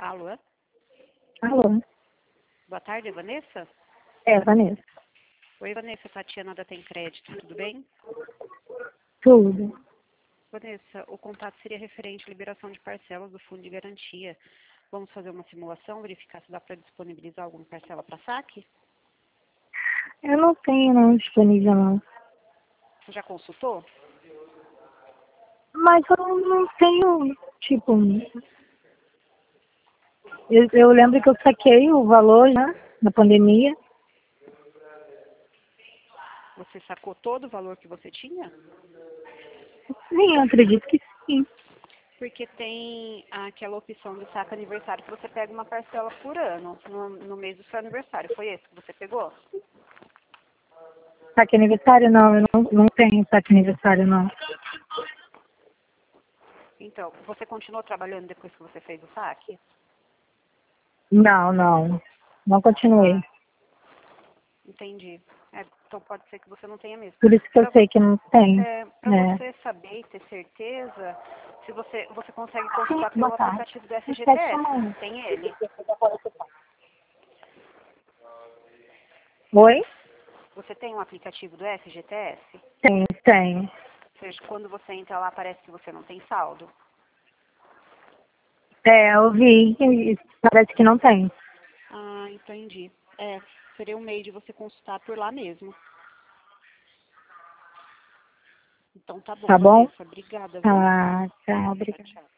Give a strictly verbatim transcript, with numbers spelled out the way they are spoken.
Alô? Alô? Boa tarde, é Vanessa? É, Vanessa. Oi, Vanessa, Tatiana da Tem Crédito, tudo bem? Tudo. Vanessa, o contato seria referente à liberação de parcelas do fundo de garantia. Vamos fazer uma simulação, verificar se dá para disponibilizar alguma parcela para saque? Eu não tenho não disponível não. Você já consultou? Mas eu não tenho, tipo... Eu, eu lembro que eu saquei o valor, né, na pandemia. Você sacou todo o valor que você tinha? Sim, eu acredito que sim. Porque tem aquela opção de saque aniversário que você pega uma parcela por ano, no, no mês do seu aniversário. Foi esse que você pegou? Saque aniversário não, eu não, não tenho saque aniversário não. Então, você continuou trabalhando depois que você fez o saque? Não, não. Não continuei. Ah, entendi. É, então pode ser que você não tenha mesmo. Por isso que eu Para sei que não tem. é, para É. você saber e ter certeza, se você, você consegue consultar Boa pelo tarde. aplicativo do Sete F G T S. chamando. Tem ele. Oi? Você tem um aplicativo do F G T S? Tem, tem. Ou seja, quando você entra lá, parece que você não tem saldo. É, eu vi e parece que não tem. Ah, entendi. É, seria um meio de você consultar por lá mesmo. Então tá bom, Tá bom? Vanessa. Obrigada, viu? Ah, tá, obrigada. Tchau, tchau.